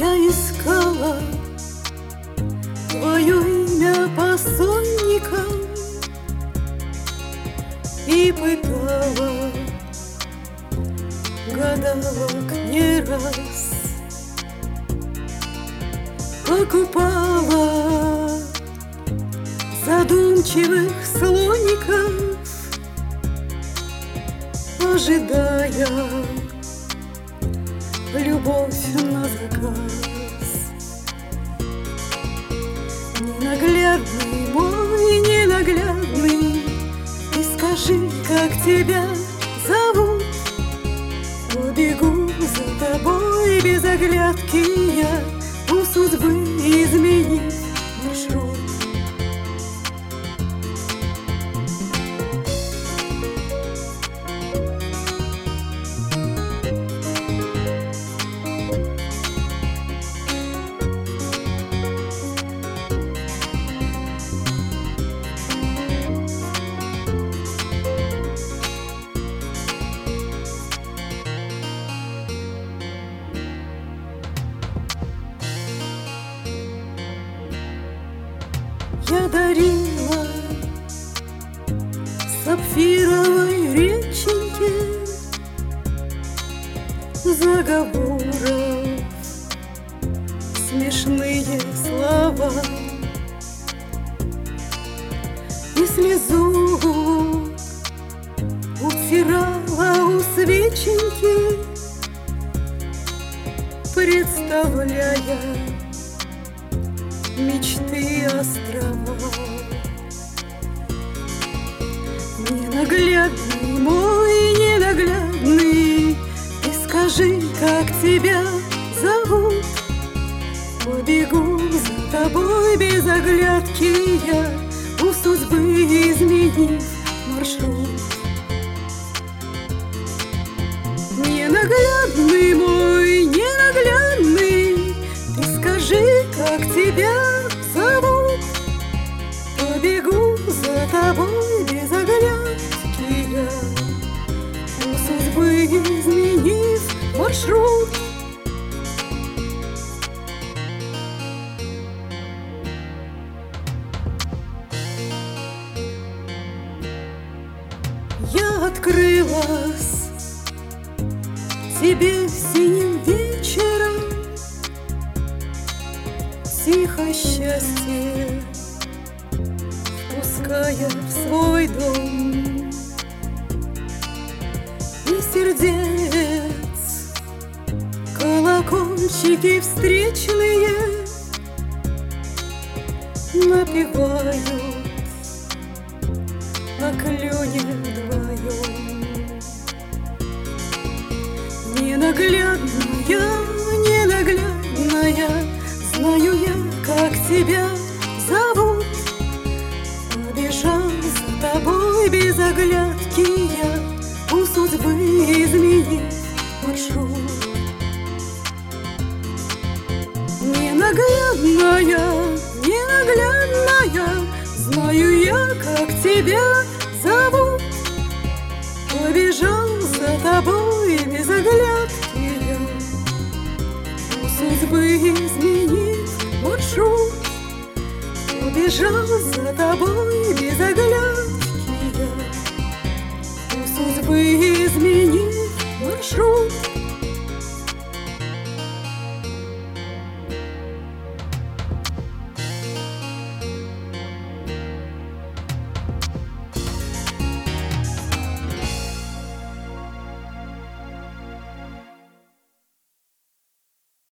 Я искала твое имя по сонникам и пытала гадалок не раз. Покупала задумчивых слоников, ожидая любовь на заказ. Ненаглядный мой, ненаглядный, ты скажи, как тебя зовут. Убегу за тобой без оглядки я, у судьбы изменив маршрут. Я дарила сапфировой реченьке заговоров смешные слова и слезу утирала у свеченьки, представляя мечты острова. Ненаглядный мой, ненаглядный, ты скажи, как тебя зовут. Побегу за тобой без оглядки я, у судьбы изменив маршрут. Ненаглядный мой, ненаглядный, ты скажи, как тебя зовут. Побегу за тобой без оглядки я, у судьбы изменив маршрут. Я открылась тебе синим вечером, тихо счастье впуская в свой дом. И сердец колокольчики встречные напевают о клёне вдвоем. Ненаглядная, ненаглядная, знаю я, как тебя зовут. Побежал за тобой без оглядки я, у судьбы изменив маршрут. Ненаглядная, ненаглядная, знаю я, как тебя зовут. Побежал за тобой без оглядки я, у судьбы изменив маршрут. Побежал за тобой без оглядки.